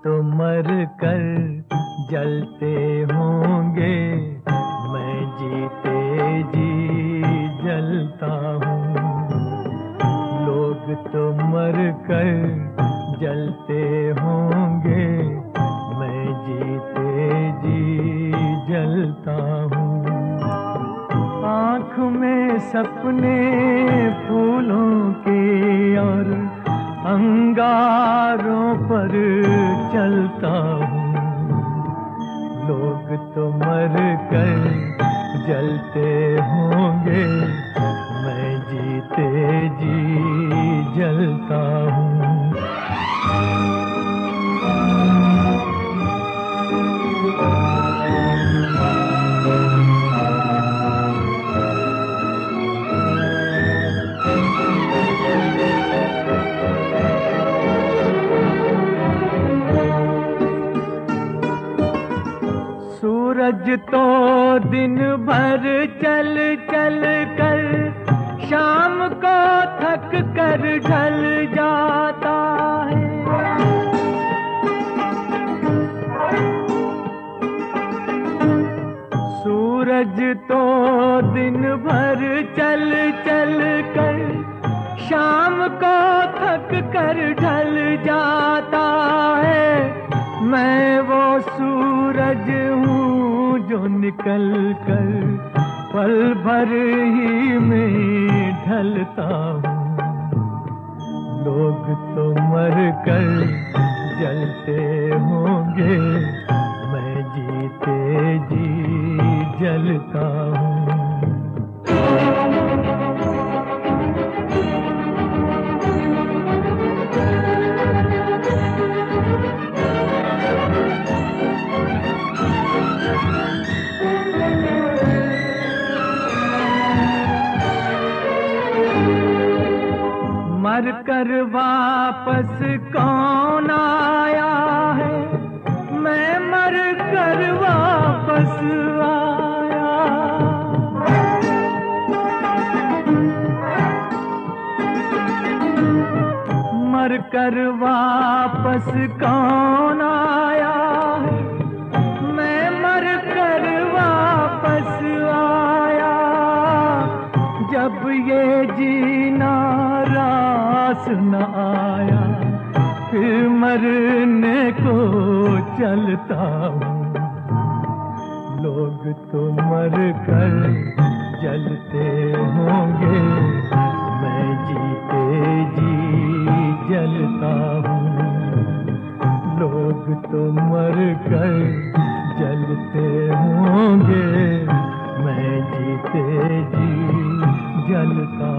तो मर कर जलते होंगे, मैं जीते जी जलता हूँ। लोग तो मर कर जलते होंगे, मैं जीते जी जलता हूँ। आँख में सपने फूलों के और अंगारों पर चलता हूँ। लोग तो मर कर जलते होंगे, मैं जीते जी जलता हूँ। सूरज तो दिन भर चल चल कर शाम को थक कर ढल जाता है। सूरज तो दिन भर चल चल कर शाम को थक कर ढल जाता है। मैं वो सूरज हूँ जो निकल कर पल भर ही में ढलता हूँ। लोग तो मर कर जलते होंगे, मैं जीते जी जलता हूँ। मर कर वापस कौन आया है, मैं मर कर वापस आया। मर कर वापस कौन आया है, मैं मर कर वापस आया। जब ये जीना रास न आया, फिर मरने को चलता हूँ। लोग तो मर कर जलते होंगे, मैं जीते जी जलता हूँ। लोग तो मर कर जलते होंगे, मैं जीते जी जलता